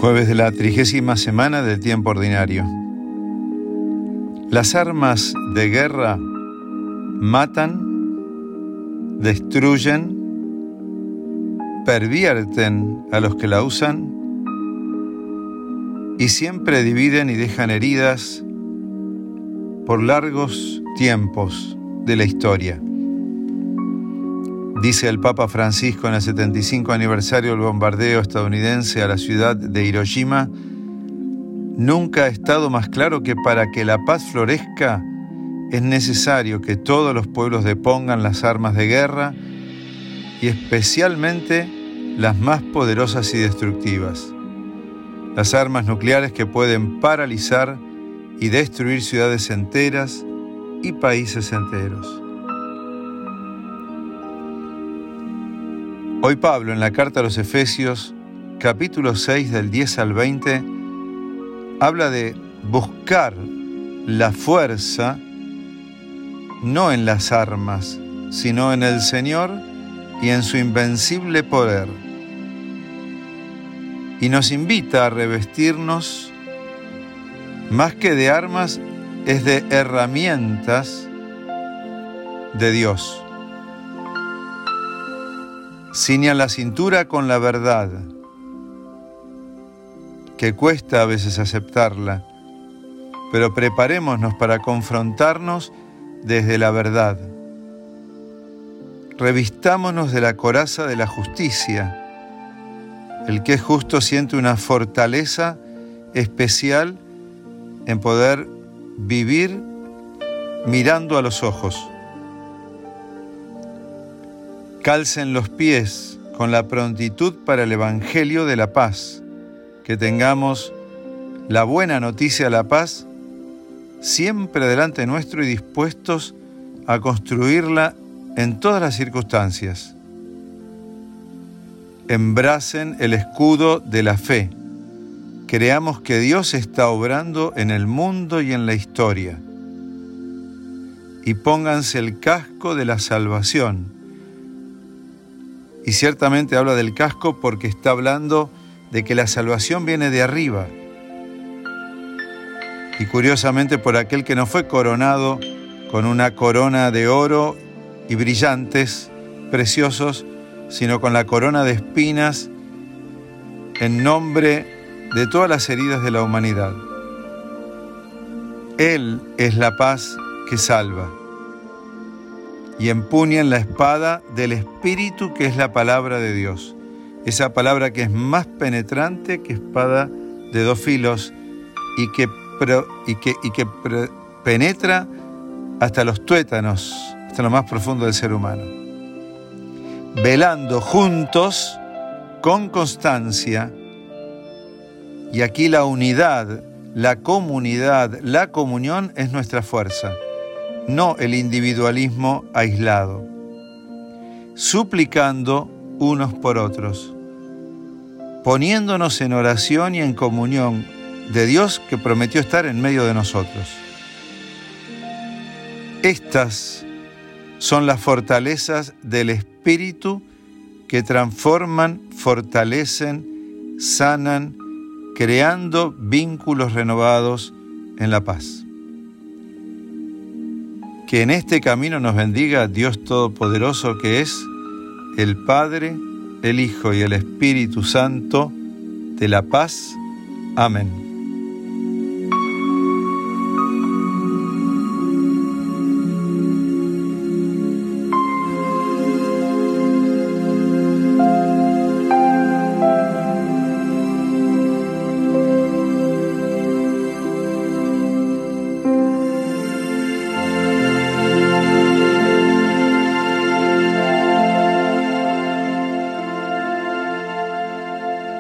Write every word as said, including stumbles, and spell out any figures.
Jueves de la trigésima semana del tiempo ordinario. Las armas de guerra matan, destruyen, pervierten a los que la usan y siempre dividen y dejan heridas por largos tiempos de la historia. Dice el Papa Francisco en el setenta y cinco aniversario del bombardeo estadounidense a la ciudad de Hiroshima: nunca ha estado más claro que para que la paz florezca es necesario que todos los pueblos depongan las armas de guerra y especialmente las más poderosas y destructivas, las armas nucleares que pueden paralizar y destruir ciudades enteras y países enteros. Hoy Pablo, en la carta a los Efesios, capítulo seis, del diez al veinte, habla de buscar la fuerza no en las armas, sino en el Señor y en su invencible poder. Y nos invita a revestirnos, más que de armas, es de herramientas de Dios. Ciñan la cintura con la verdad, que cuesta a veces aceptarla, pero preparémonos para confrontarnos desde la verdad. Revistámonos de la coraza de la justicia. El que es justo siente una fortaleza especial en poder vivir mirando a los ojos. Calcen los pies con la prontitud para el Evangelio de la paz, que tengamos la buena noticia de la paz siempre delante nuestro y dispuestos a construirla en todas las circunstancias. Embracen el escudo de la fe. Creamos que Dios está obrando en el mundo y en la historia. Y pónganse el casco de la salvación. Y ciertamente habla del casco porque está hablando de que la salvación viene de arriba. Y curiosamente por aquel que no fue coronado con una corona de oro y brillantes, preciosos, sino con la corona de espinas en nombre de todas las heridas de la humanidad. Él es la paz que salva. Y empuñen la espada del Espíritu, que es la palabra de Dios. Esa palabra que es más penetrante que espada de dos filos y que, pro, y que, y que pre, penetra hasta los tuétanos, hasta lo más profundo del ser humano. Velando juntos con constancia, y aquí la unidad, la comunidad, la comunión es nuestra fuerza, no el individualismo aislado, suplicando unos por otros, poniéndonos en oración y en comunión de Dios que prometió estar en medio de nosotros. Estas son las fortalezas del Espíritu que transforman, fortalecen, sanan, creando vínculos renovados en la paz. Que en este camino nos bendiga Dios Todopoderoso, que es el Padre, el Hijo y el Espíritu Santo de la paz. Amén.